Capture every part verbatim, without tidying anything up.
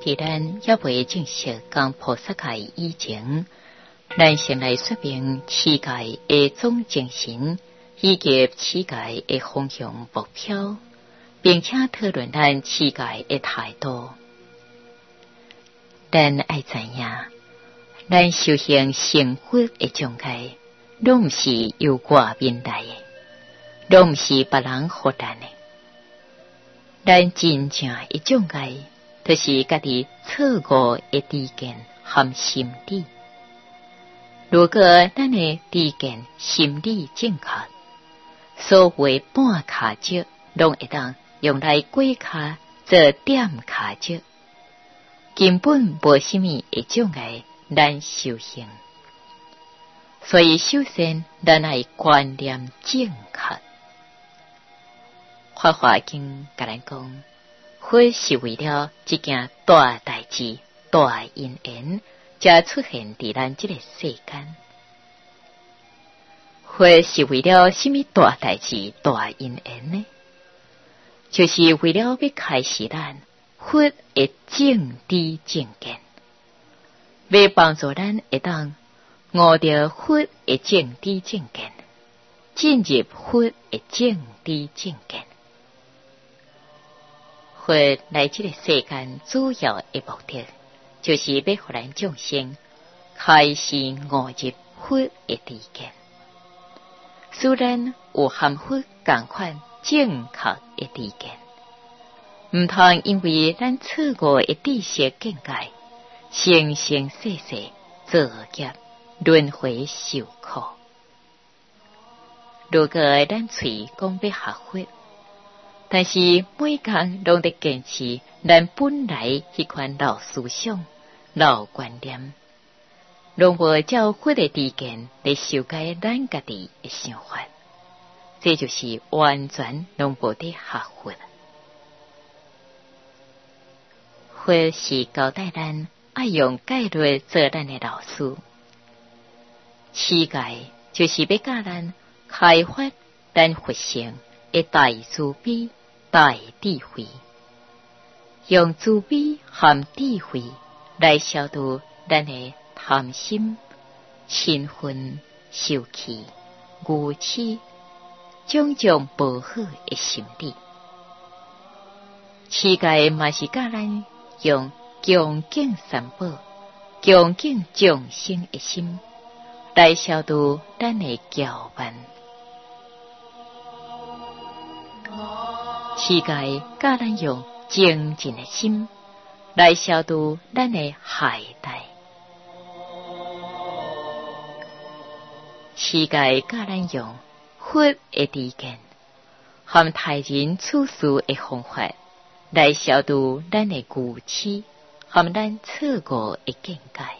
伫咱也未正式讲菩萨戒以前，咱先来说明持戒的总精神以及持戒的方向目标，并且讨论咱持戒的态度。咱爱知影，咱修行成佛的境界，拢毋是由外面来的，拢毋是别人予咱的。咱真正的境界，就是家己错误的知见和心理。如果咱的知见心理正确，所谓半卡石拢会当用来过卡做点卡石，根本无什么会障碍咱修行。所以首先咱爱观念正确。法华经甲咱讲，佛是为了一件大代志、大因缘，才出现伫咱这个世间。佛是为了什么大代志、大因缘呢？就是为了要开始咱佛的正知正见，要帮助咱会当悟到佛的正知正见，进入佛的正知正见。佛来这个世间主要的目的，就是要互咱众生开始悟入佛的知见，使咱有含佛同款正确的知见，毋通因为咱错误的知识见解，生生世世造业轮回受苦。如果咱嘴讲要学佛，但是每工拢得坚持咱本来迄款老思想、老观念，拢无照佛的知见来修改咱家己的想法，这就是完全拢无得学佛。佛是交代咱爱用戒律做咱的老师，持戒就是要教咱开发咱佛性的大慈悲、大智慧，用慈悲和智慧来消除咱的贪心、嗔恨、受气、愚痴种种不好的心理。持戒嘛是教咱用恭敬三宝、恭敬众生的心来消除咱的骄慢。持戒教咱用精进的心来消除咱的懈怠。持戒教咱用佛的知见和待人处事的方法来消除咱的愚痴和咱错误的见解。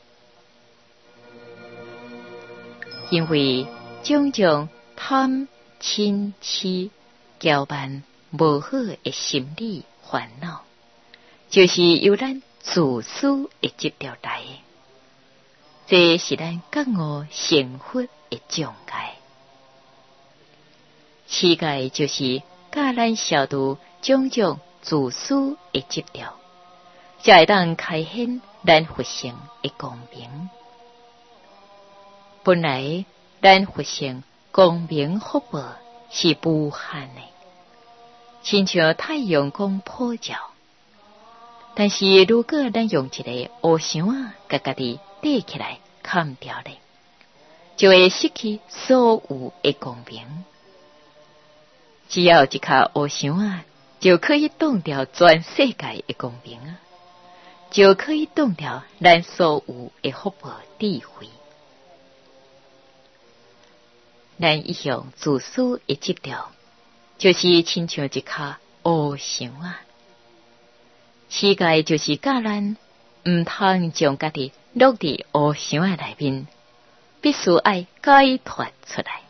因为种种贪、嗔、痴、骄慢无好的心理烦恼，就是由咱自私的执着来的，这是咱觉悟成佛的障碍。持戒就是教咱消除种种自私的执着，才会当开显咱佛性的光明。本来咱佛性光明福报是无限的，亲像太阳光普照。但是如果咱用一个乌箱啊，甲家己戴起来砍掉咧，就会失去所有的光明。只要一颗乌箱啊，就可以挡掉全世界的光明啊，就可以挡掉咱所有的福报智慧。咱一向自私的执着，就是亲像一颗乌箱啊。持戒就是教咱毋通将家己落伫乌箱啊内面，必须爱解脱出来。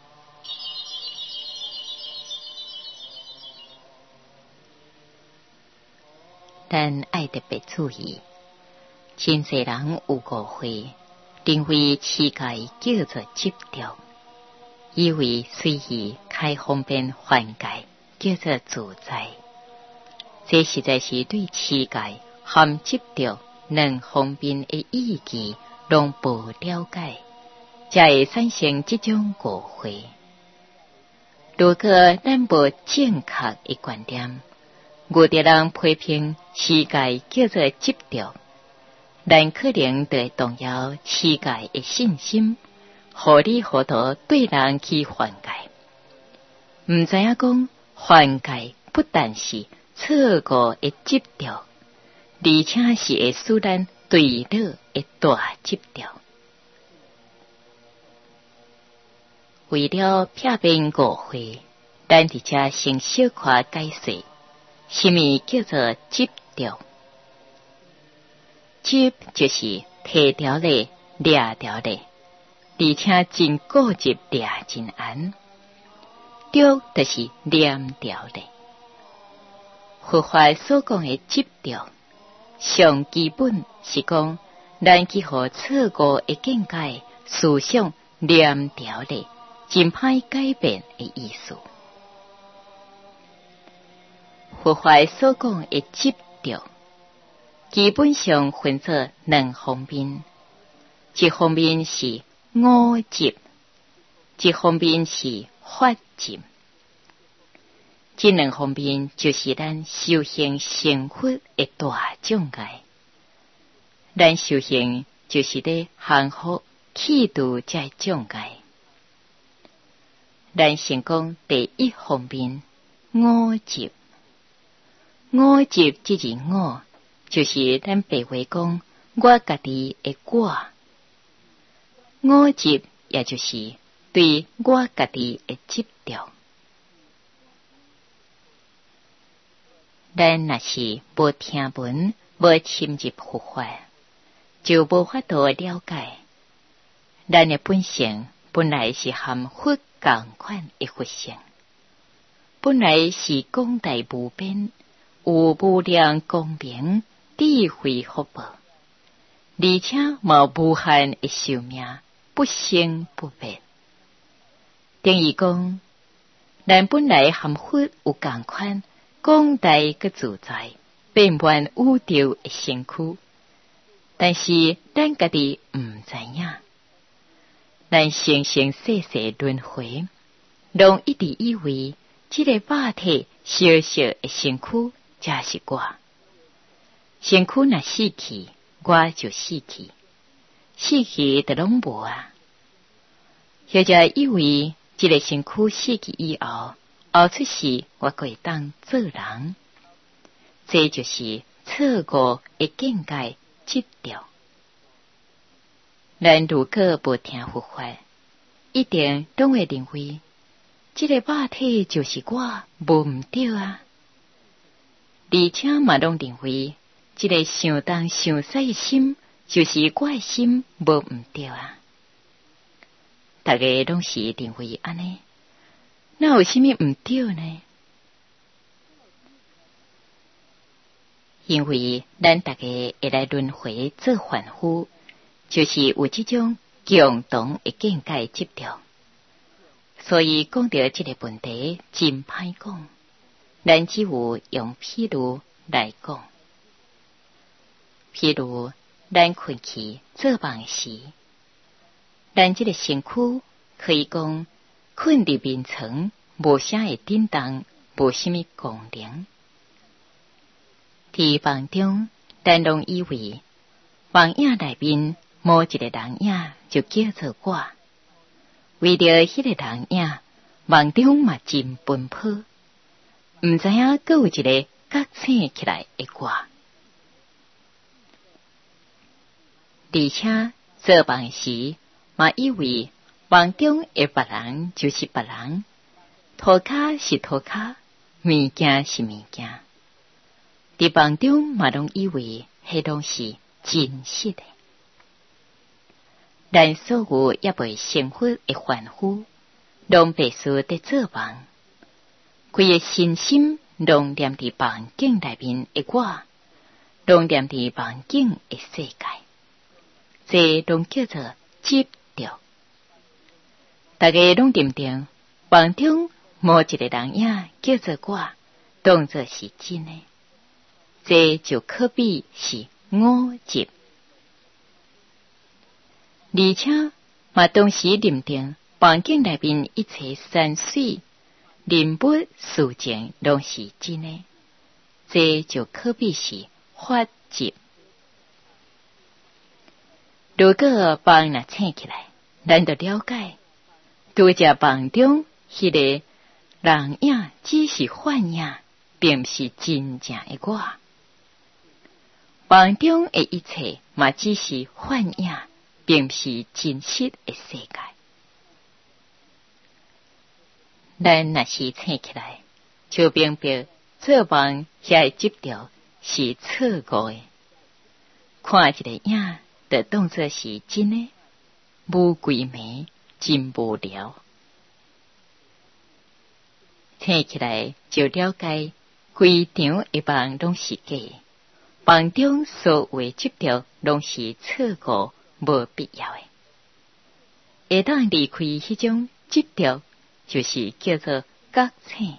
咱爱特别注意，真侪人有误会，认为持戒叫做执着，以为随意开方便缓解叫做自在，这实在是对持戒含执着两方面的意义拢无了解，才会产生这种误会。如果咱无正确的观念，有的人批评世界叫做执着，咱可能就会动摇世界的信心，糊里糊涂对人去犯戒。唔知影讲犯戒不但是错误的执着，而且是会使咱对了的大执着。为了避免误会，咱伫遮先小可解释，什么叫做执着？执就是提条咧、掠条咧，而且真固执掠真严。着就是念条咧。佛法所讲的执着，上基本是讲咱去互错误的见解、思想念条咧，真歹改变的意思。佛法所讲的执着，基本上分作两方面，一方面是我执，一方面是法执。这两方面就是咱修行成佛的大障碍。咱修行就是咧降伏气度这障碍。咱先讲第一方面，我执。我执即是我，就是咱白话讲我家己的我。我执也就是对我家己的执着。咱若是无听闻、无深入佛法，就无法度了解。咱的本性本来是含佛同款的佛性，本来是广大无边、有无量光明、智慧福报，而且无无限的寿命，不生不灭。等于讲，咱本来含佛有同款。广大个自在，遍满宇宙的身躯，但是咱家己唔知影，咱生生世世轮回，拢一直以为这个肉体小小的身躯才是我，身躯若死去，我就死去，死去就拢无啊。或者以为这个身躯死去以后。后出世，我可以当做人，这就是错误的见解执着。咱如果不听佛法，一定都会认为，这个肉体就是我，无唔对啊。而且嘛，拢认为，这个想东想西的心就是我的心，无唔对啊。大家拢是认为安尼。那有什么唔对呢？因为咱大家会来轮回做凡夫，就是有这种共同的见解执着。所以讲到这个问题，真歹讲。咱只有用譬如来讲，譬如咱困去做梦时，咱这个身躯可以讲。困伫眠床，无啥会震动，无什么功能。伫梦中，咱拢以为梦影内面某一个人影就叫做我。为着迄个人影，梦中嘛真奔波，毋知影阁有一个觉醒起来的我。而且做梦时，嘛以为。梦中的别人就是别人，涂骹是涂骹，物件是物件。伫梦中嘛拢以为迄拢是真实的。咱所有也未成佛的凡夫，拢必须得做梦，规个身心拢念伫梦境内面的我，拢念伫梦境的世界，这拢叫做执着。大家拢认定梦中某一个人影叫做我，当作是真的。 这就可比是五集，而且嘛同时认定环境内面一切山水、人物、事情拢是真的，这就可比是法集。如果房若醒起来，咱就了解，拄只房中迄个人影只是幻影，并不是真正的我。房中的一切嘛只是幻影，并不是真实的世界。咱若是醒起来，就明白做梦遐执着是错误的，看一个影就当作是真的，无鬼迷，真无聊。醒起来就了解，规场的梦拢是假的，梦中所有执着拢是错误、无必要的。会当离开迄种执着，就是叫做觉醒。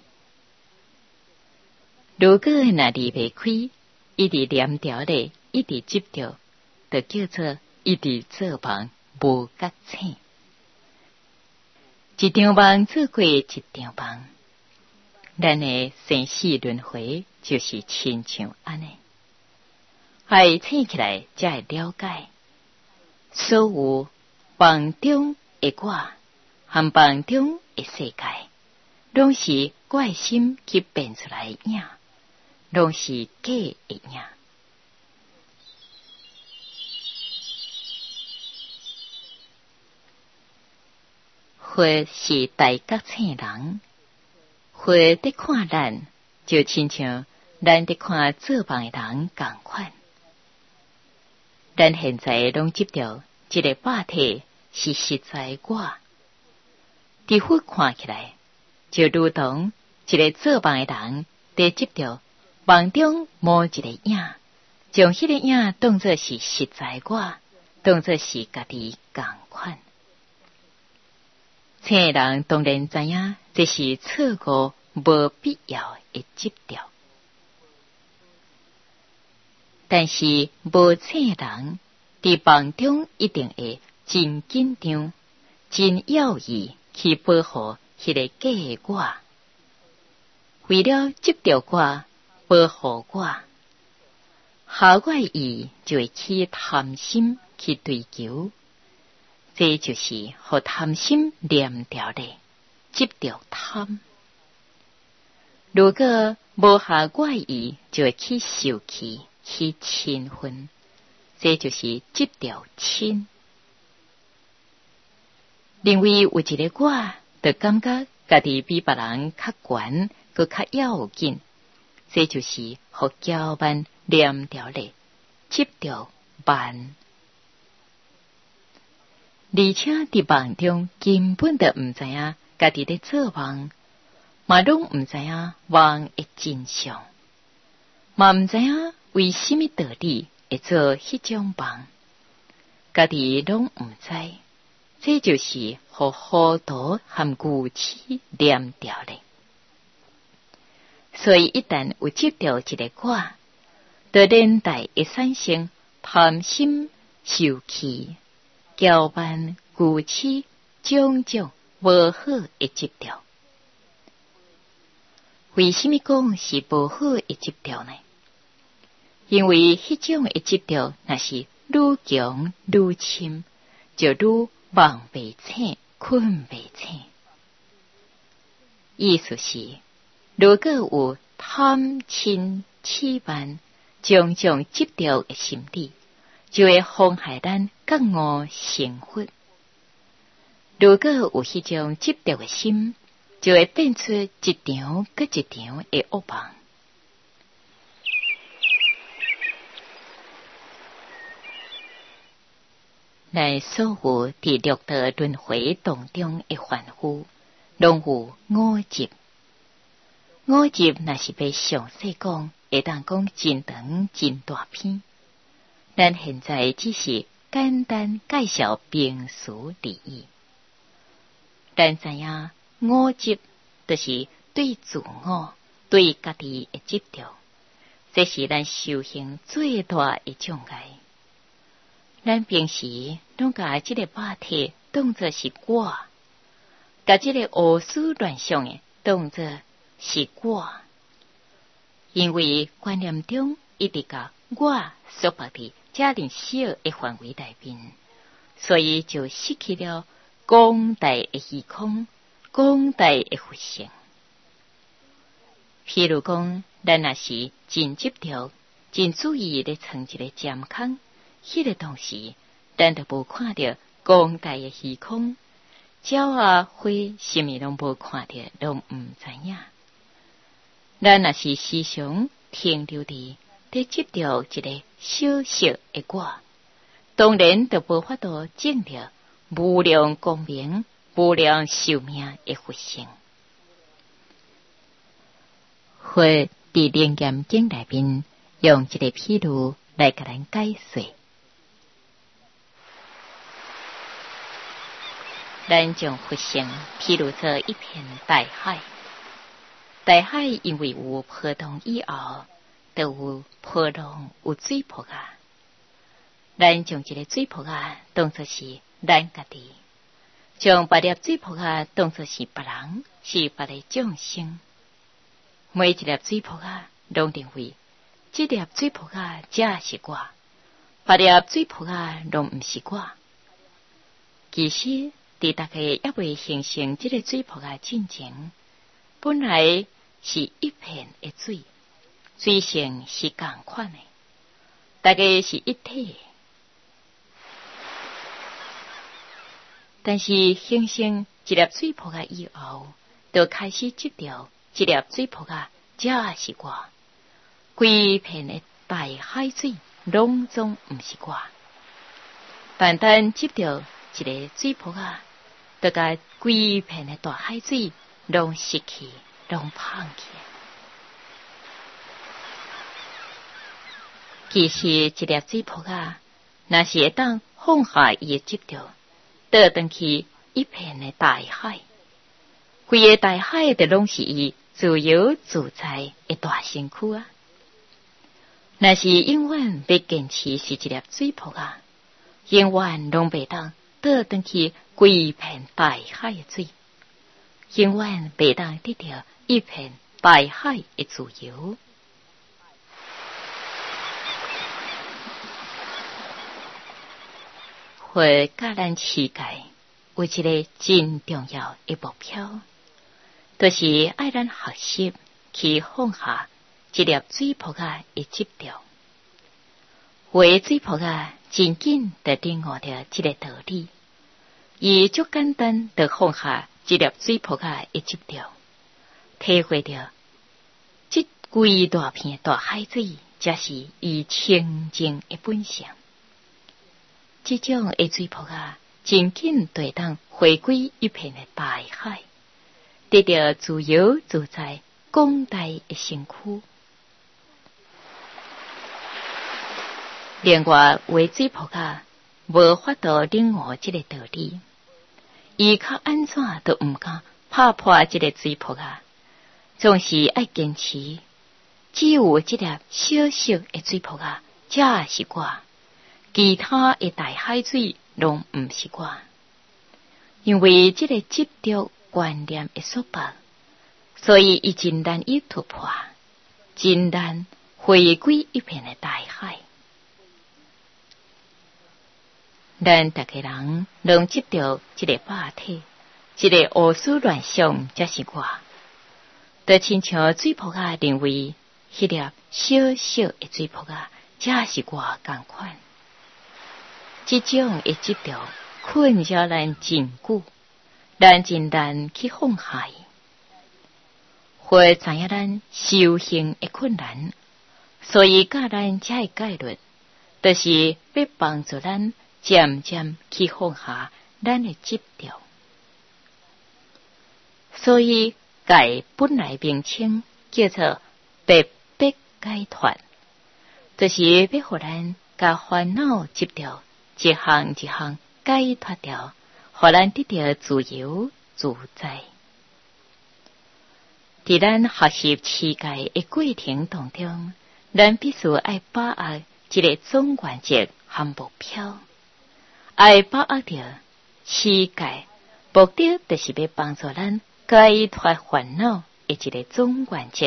如果若离袂开，一直念条咧，一直执着，就叫做一直做梦，无觉醒。一场梦做过一场梦，咱的生死轮回就是亲像安尼。还醒起来才会了解，所有梦中的我，和梦中的世界，拢是怪心去变出来的影，拢是假的影。佛是大觉醒人，佛在看咱，就亲像咱在看做梦的人同款。咱现在拢执着这个肉体是实在我，伫佛看起来，就如同一个做梦的人在执着梦中某一个影，将迄个影当作是实在我，当作是家己同款。醒的人当然知影，这是错误、无必要的执着。但是无醒的人，伫梦中一定会真紧张、真要义去保护迄个假的我，为了执着我、保护我，下我意就会去贪心去追求。这就是互贪心连掉的执着贪。如果无下怪意，就会去受气、去嗔恨，这就是执着嗔。认为有一个我，就感觉家己比别人较悬，佮较要紧，这就是互骄慢连掉的执着慢。而且伫梦中根本就毋知影家己咧做梦，嘛拢毋知影梦的真相，嘛毋知影为什么道理会做迄种梦，家己拢毋知，这就是互糊涂和愚痴连掉咧。所以一旦有执着一个我，就连带会产生贪心、受气、骄慢、愚痴种种无好的执着。为什么讲是无好的执着呢？因为迄种的执着，若是愈强愈深，就愈梦袂醒、困袂醒。意思是，如果有贪嗔痴慢种种执着的心理，就会妨害咱觉悟成佛。如果有迄种执着的心，就会变出一场搁一场的恶梦。咱所有伫六道轮回当中的凡夫，拢有五集。五集若是要详细讲，会当讲真长真大篇。咱现在只是简单介绍平时而已。咱知影五集就是对自我、对家己的执着， 这是咱修行最大的障碍。咱平时拢甲这个话题当作是我，甲这个胡思乱想的当作是我，因为观念中一直甲我束缚伫遮尔小的范围内面，所以就失去了广大的虚空、广大的佛性。譬如讲，咱若是真执着、真注意咧藏一个尖空，迄、那个当时，咱就无看到广大的虚空，鸟啊花什么拢无看到，拢毋知影。咱若是时常停留伫咧执着一个小小的我，当然就无法度证得无量光明、无量寿命的佛性。佛伫楞严经内面用一个譬如来甲咱解说。咱将佛性譬如做一片大海，大海因为有波动以后，就有波浪、有水泡啊。咱将这个水泡啊当作是咱家己，将别粒水泡啊当作是别人，是别个众生。每一粒水泡啊，拢认为这粒水泡啊才是我，别粒水泡啊拢毋是我。其实，伫大家也未形成这个水泡啊进前，本来是一片的水，水性是共款的，大家是一体。但是形成一粒水泡啊以后，就开始执着。这粒水泡啊，才是我。规片的大海水，拢总毋是我。单单执着一个水泡啊，就甲规片的大海水，拢失去，拢放弃。其实一粒水泡啊，若是会当放下伊的执着，倒转去一片的大海，规个大海就拢是伊。自由自在的大身躯啊！若是永远要坚持是一粒水泡啊，永远拢袂当倒转去规片大海的水，永远袂当得到一片大海的自由。佛教咱世界有一个真重要的目标。就是爱咱学习去放下一粒水泡啊的执着，为水泡啊真紧地领悟着这个道理，伊足简单地放下一粒水泡啊的执着，体会着这规大片大海水，才是伊清净的本性。这种的水泡啊，真紧对当回归一片的大海。得到自由自在、广大的身躯。另外，为水泡啊，无法度领悟这个道理，伊较安怎都毋敢拍破这个水泡啊，总是爱坚持。只有这粒小小的水泡啊，才是我，其他的大海水拢毋是我，因为这个执着。观念的束缚，所以伊真难以突破，真难回归一片的大海。咱大家人拢执着一个话题，一个胡思乱想，才是我。就亲像水泡啊，认为迄粒小小的水泡啊，才是我共款。这种的执着困扰咱真久。咱真难去放下，会知影咱修行的困难，所以教咱这个戒律，就是要帮助咱渐渐去放下咱的执着。所以戒本来名称叫做白白解脱，就是要互咱甲烦恼执着一项一项解脱掉。互咱得到自由自在。伫咱学习持戒的过程当中， 咱必须爱把握一个总原则和目标，爱把握着世界目的，就是要帮助咱解脱烦恼的一个总原则。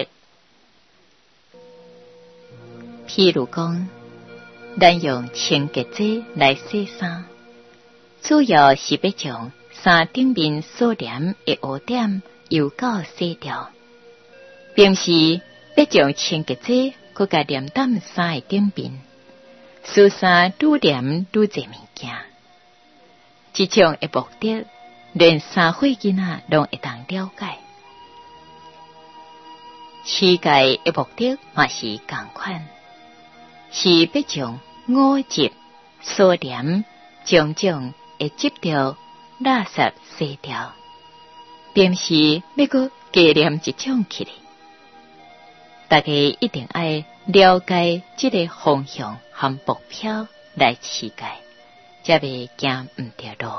譬如讲，咱用清洁剂来洗衫，主要是要将衫顶面所黏的污点由垢洗掉，并是要将清洁剂搁甲黏踮衫的顶面，使衫愈黏愈侪物件。这种的目的，连三岁囡仔拢会当了解。世界的目的嘛是同款，是要将五浊、所黏、种种的执着、垃圾洗掉，并是要搁加黏一种起来。大家一定爱了解这个方向和目标来世界，才袂行唔对路。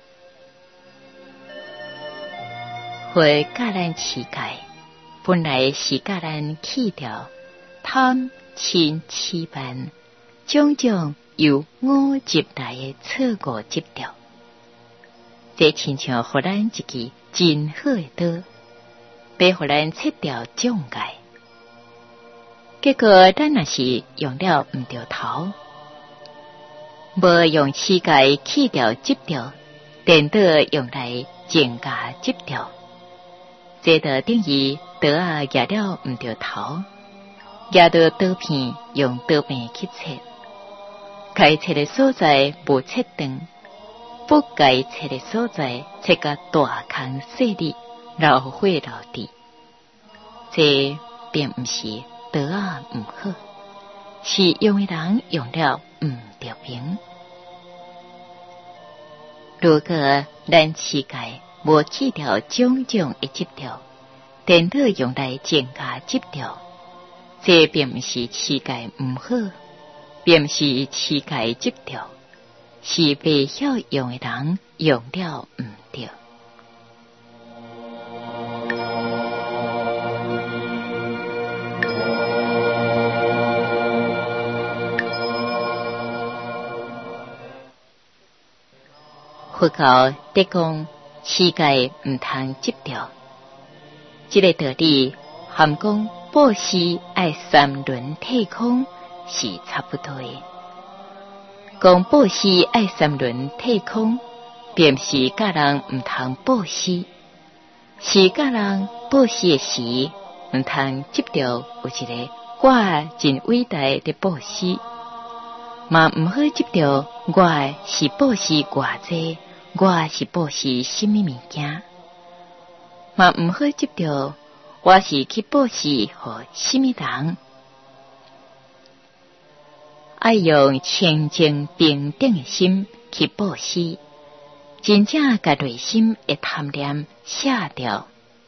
会教咱世界，本来是教咱去掉贪、嗔、痴、慢，种种由五执来的错误执着。这亲像互咱一支真好的刀，要互咱切掉障碍。结果咱若是用了唔对头，无用世界去掉执着，颠倒用来增加执着，这就等于刀啊夹了唔对头，夹到刀片用刀片去切，该切的所在无切断，不该切的所在切个大坑细粒，老火老地，这并不是刀啊唔好，是用的人用了唔对平。如果咱世界无去掉种种的执着，颠倒用来增加执着，这并不是世界唔好，并不是世界执着，是未晓用的人用了唔对。佛教在讲世界唔通执着，这个道理含讲布施爱三轮体空是差不多的。讲布施爱三轮体空，并不是教人唔通布施，是教人布施的时唔通执着有一个我真伟大的布施，嘛唔好执着我是布施偌济。我是布施什么物件，嘛唔好执着我是去布施和什么人，爱用清净平等的心去布施，真正甲内心的贪念卸掉，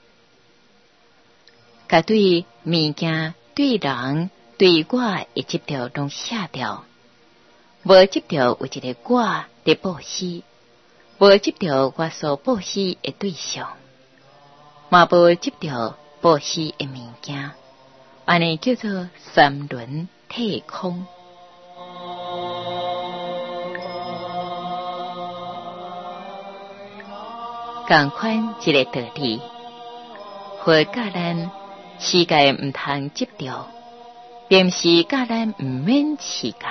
甲对物件、对人、对我的执着拢卸掉，无执着有一个我的布施。无执着我所布施的对象，嘛无执着布施的物件，安尼叫做三轮体空。同款一个道理，佛教咱世界唔通执着，并是教咱唔免世界，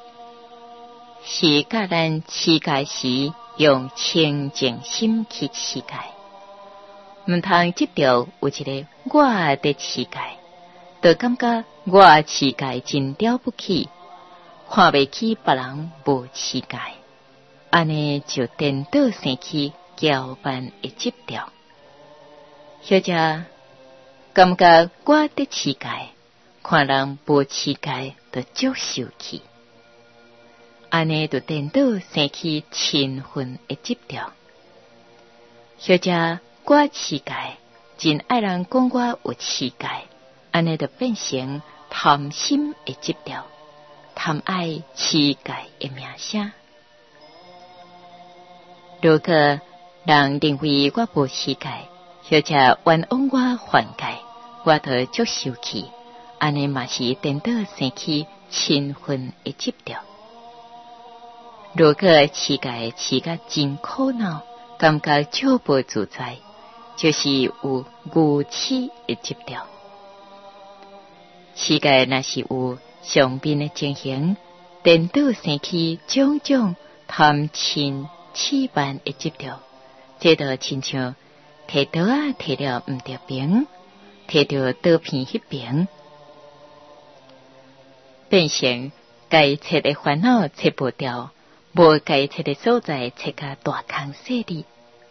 是教咱世界时。用清净心去世界，唔通执着有一个我的世界，就感觉我世界真了不起，看袂起别人无世界，安尼就颠倒生起骄慢的执着，或者感觉我的世界，看人无世界就接受去。安尼就颠倒生起嗔恨的执着，或者我世界真爱人讲我有世界，安尼就变成贪心的执着，贪爱世界的名声。如果人认为我无世界，或者冤枉我犯戒，我就接受去， 安尼嘛是颠倒生起亲恨的执着。如果世界饲甲真苦恼，感觉超不自在，就是有愚痴的执着。世界若是有上边的情形，颠倒生起种种贪嗔痴慢的执着，这就亲像摕刀啊摕了毋着边，摕着刀片迄边，变成该切的烦恼切不掉，无该切的所在切甲大空细哩。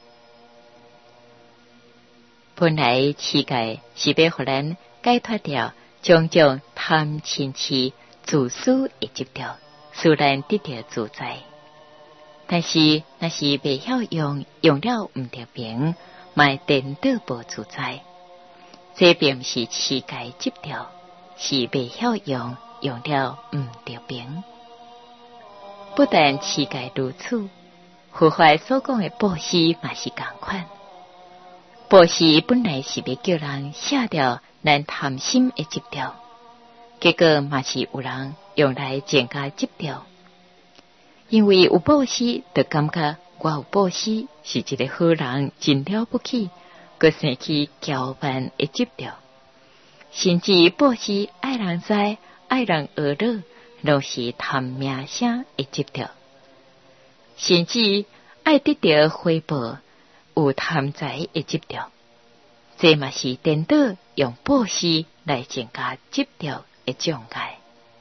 本来世界是要互咱解脱掉种种贪嗔痴自私的执着，使咱得到自在。但是若是未晓用，用了毋着边，嘛颠倒无自在。这并不是世界执着，是未晓用，用了毋着边。不但世界如此，佛法所讲的布施嘛是同款。布施本来是要叫人卸掉咱贪心的执着，结果嘛是有人用来增加执着。因为有布施，就感觉我有布施是一个好人，真了不起，佮生起骄慢的执着。甚至布施爱人知、爱人学乐，拢是贪名声的执着。甚至爱得到回报，有贪财的执着。这嘛是颠倒用布施来增加执着的障碍。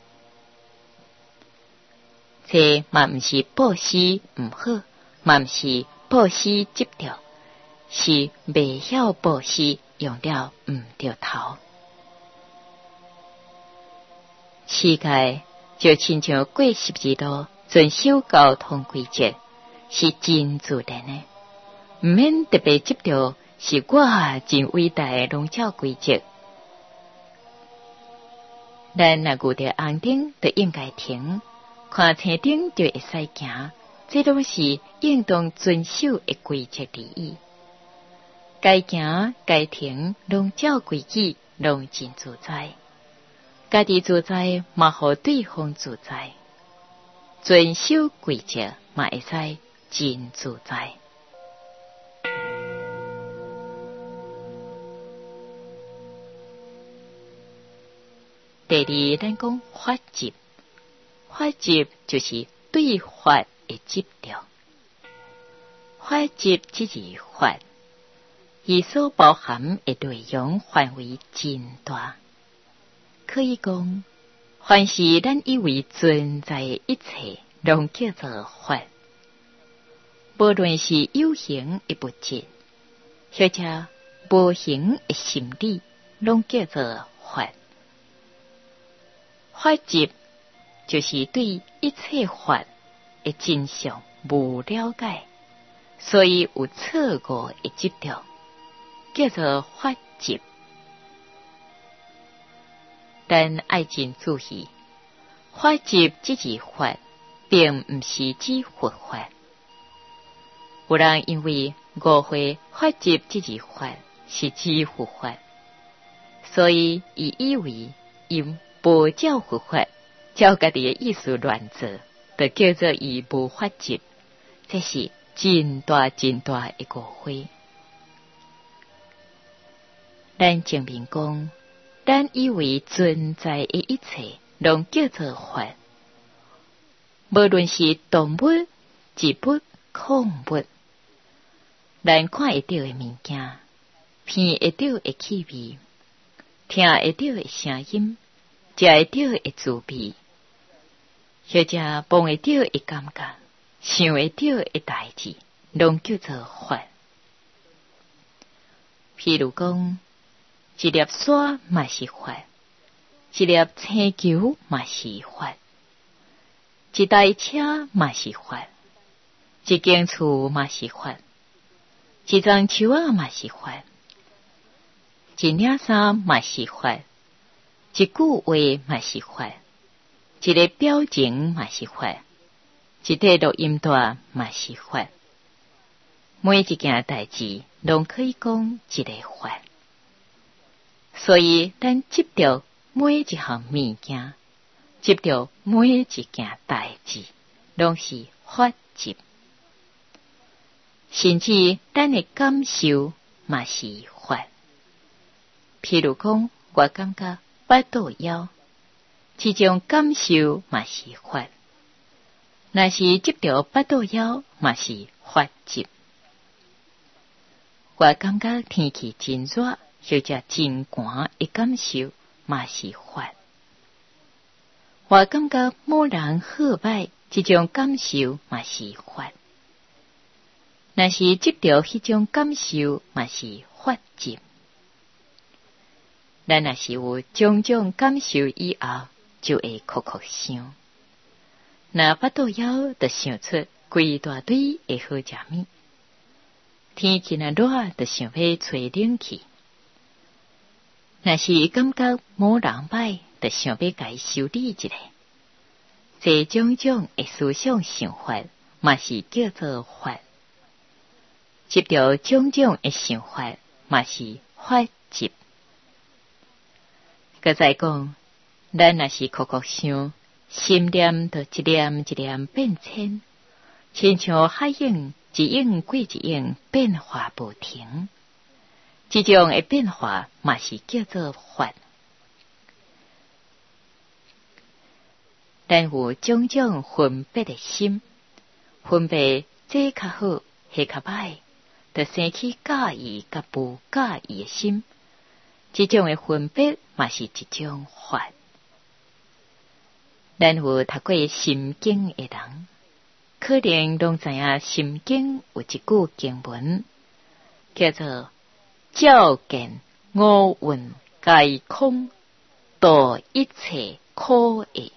这嘛毋是布施毋好，嘛毋是布施执着，是未晓布施用了毋着头。世界就亲像过十字路，遵守交通规则，是真自然的，毋免特别执着，是我真伟大的笼罩规则。咱若遇到红灯，就应该停。看青灯就会使行，这拢是应当遵守的规则礼仪。该行该停，拢照规矩，拢真自在。家己自在，嘛互对方自在。遵守规则，嘛会使真自在。第二，咱讲法执。法执就是对法的执着。法执即是法，伊所包含的内容范围真大。可以讲，凡是咱以为存在的一切，拢叫做法。无论是有形的物质，或者无形的心理，拢叫做法。法执就是对一切法的真相无了解，所以有错误的执着，叫做法执。但爱真注意，法执即是法，并不是指佛法。有人因为误会法执即是法是指佛法，所以伊以为因无照佛法，照家己的意思乱做，就叫做伊无法执，这是真大真大的误会。咱证明讲，咱以为存在的一切，拢叫做法。无论是动物、植物、矿物，咱看会到的物件，闻会到的气味，听会到的声音，食会到的滋味，或者摸会到的感觉，想会到的代志，拢叫做法。譬如讲，一粒沙嘛是法，一粒青球嘛是法，一台车嘛是法，一间厝嘛是法，一丛树仔嘛是法，一领衫嘛是法，一句话嘛是法，一个表情嘛是法，一块录音带嘛是法。每一件代志拢可以讲一个法。所以咱执着每一项物件，接着每一件代志，拢是法执。甚至咱的感受嘛是法。譬如讲，我感觉腹肚枵，这种感受嘛是法。若是接着腹肚枵，嘛是法执。我感觉天气真热，或者真寒的感受嘛是法。我感觉某人好歹，这种感受嘛是法。若是接着迄种感受嘛是法执。咱若是有种种感受以后，就会酷酷想。若腹肚枵，就想出规大堆会好食物。天气若热，就想要吹冷气。若是感觉某人歹，就想要甲伊修理一下。这种种的思想想法，嘛是叫做法。接着种种的想法，嘛是法执。搁再讲，咱若是酷酷想，心念就一念一念变迁，亲像海涌一涌过一涌，变化不停。这种的变化，嘛是叫做法。咱有种种分别的心，分别这较好，迄较歹，就生起介意甲不介意的心。这种的分别嘛是一种法。咱有读过心经的人，可能拢知影心经有一句经文，叫做“照见五蕴皆空，度一切苦厄”。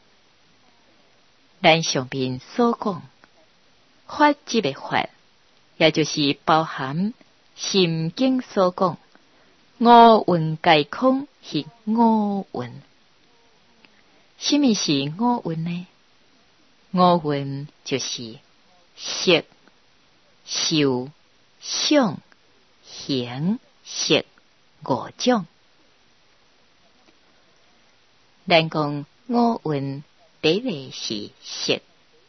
咱上面所讲法执的法，也就是包含心经所讲五蕴皆空是五蕴。什么是五蕴呢？五蕴就是色、受、想、行、识五种。咱讲五蕴，第一个是色。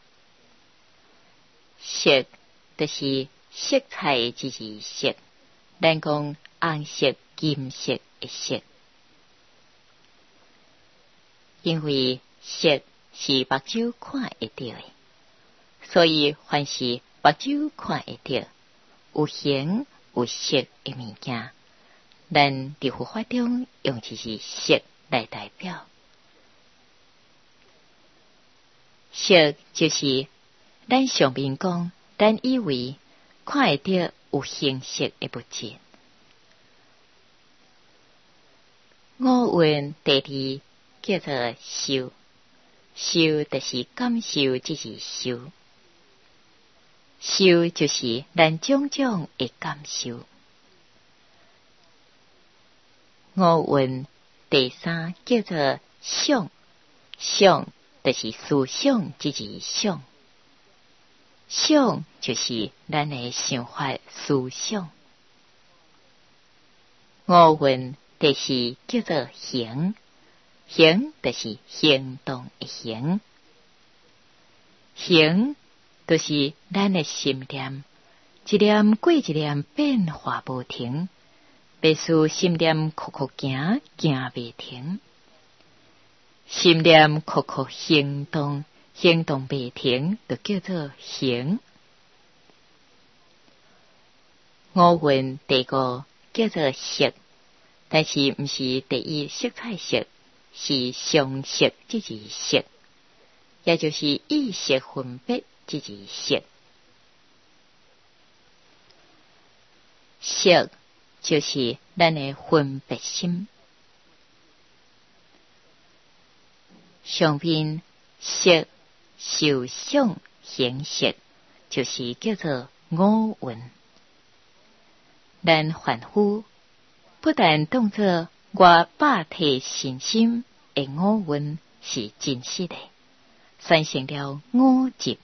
色就是色彩之字色，咱讲红色、金色的色。因为色是目睭看会到的，所以凡是目睭看会到、有形有色的物件，咱伫佛法中用就是色来代表。色就是咱上面讲，咱以为看会到有形色的物质。五蕴第二叫做受，受就是感受，即是受。受就是咱种种的感受。五蕴第三叫做想，想就是思想，即是想。想就是咱的想法思想。五蕴第四叫做行，行就是行动的行。行就是咱的心念，一念过一念变化无停，必须心念酷酷行，行未停。心念酷酷行动，行动未停，就叫做行。五蕴第五叫做色，但是不是第一色彩色，是相色，即是色，也就是意识分别，即是色。色就是咱的分别心。上面色、受、想、行、识，就是叫做五蕴。咱凡夫不但当作我百体身心的五蕴是真实的，产生了五执，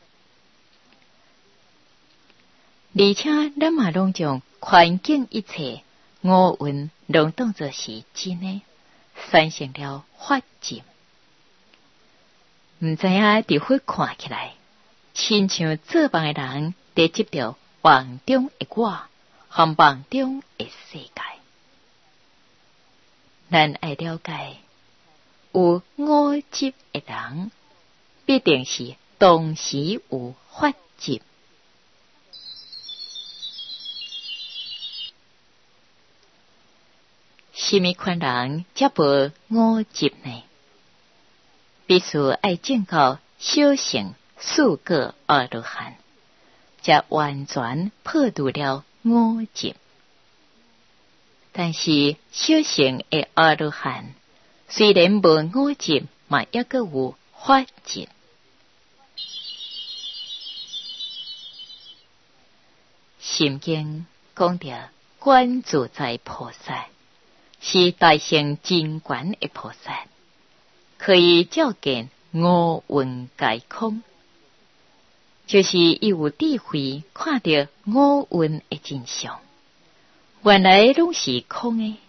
而且咱嘛拢将环境一切五蕴拢当作是真的， 产生了法执。毋知影伫迄看起来，亲像做梦的人在执着梦中的我和梦中的世界。咱爱了解，有五执的人，必定是同时有法执。什么款人才无五执呢？必须爱证到小乘四果阿罗汉，才完全破除了五执。但是小乘的阿罗汉虽然无五执，嘛抑阁有法执。心经讲到观自在菩萨是大乘真观的菩萨，可以照见五蕴皆空，就是伊有智慧看到五蕴的真相，原来拢是空的。